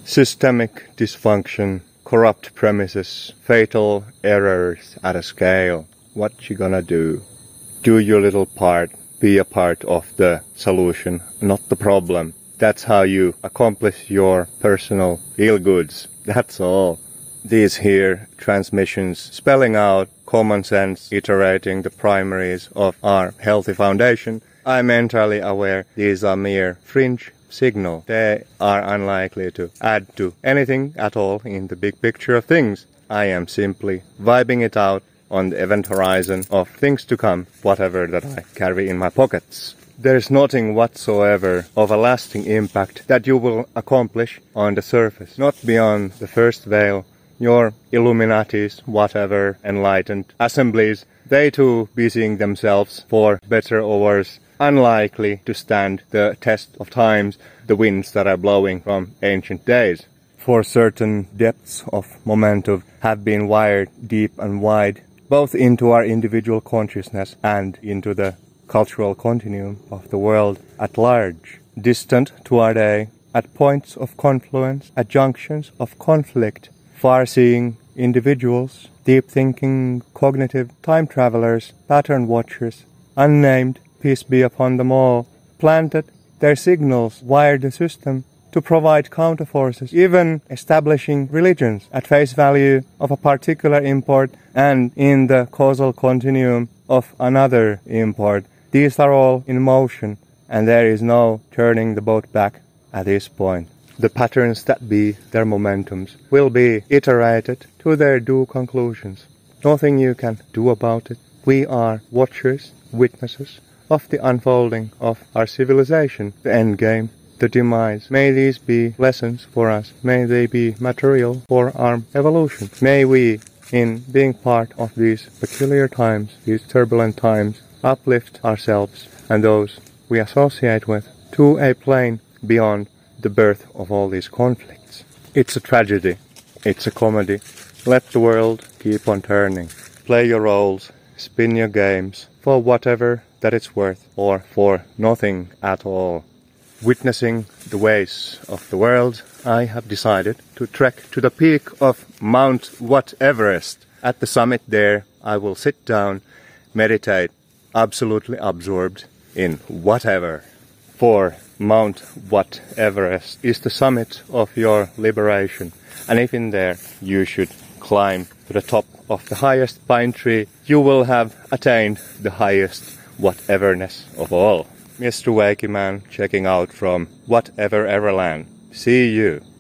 Systemic dysfunction, corrupt premises, fatal errors at a scale. What you gonna do? Do your little part. Be a part of the solution, not the problem. That's how you accomplish your personal feel-goods. That's all. These here transmissions spelling out common sense, iterating the primaries of our healthy foundation. I'm entirely aware these are mere fringe signal. They are unlikely to add to anything at all in the big picture of things. I am simply vibing it out on the event horizon of things to come, whatever that I carry in my pockets. There is nothing whatsoever of a lasting impact that you will accomplish on the surface, not beyond the first veil. Your Illuminatis, whatever, enlightened assemblies, they too busying themselves for better or worse, unlikely to stand the test of times, the winds that are blowing from ancient days. For certain depths of momentum have been wired deep and wide, both into our individual consciousness and into the cultural continuum of the world at large. Distant to our day, at points of confluence, at junctions of conflict, far-seeing individuals, deep-thinking, cognitive time travelers, pattern watchers, unnamed, peace be upon them all, planted their signals, wired the system to provide counterforces, even establishing religions at face value of a particular import and in the causal continuum of another import. These are all in motion, and there is no turning the boat back at this point. The patterns that be their momentums will be iterated to their due conclusions. Nothing you can do about it. We are watchers, witnesses of the unfolding of our civilization, the endgame, the demise. May these be lessons for us. May they be material for our evolution. May we, in being part of these peculiar times, these turbulent times, uplift ourselves and those we associate with to a plane beyond the birth of all these conflicts. It's a tragedy. It's a comedy. Let the world keep on turning. Play your roles, spin your games, for whatever that it's worth, or for nothing at all. Witnessing the ways of the world, I have decided to trek to the peak of Mount Everest. At the summit there, I will sit down, meditate, absolutely absorbed in whatever. For Mount Everest is the summit of your liberation. And if in there you should climb to the top of the highest pine tree, you will have attained the highest whateverness of all. Mr. Wakey Man checking out from whatever Everland. See you.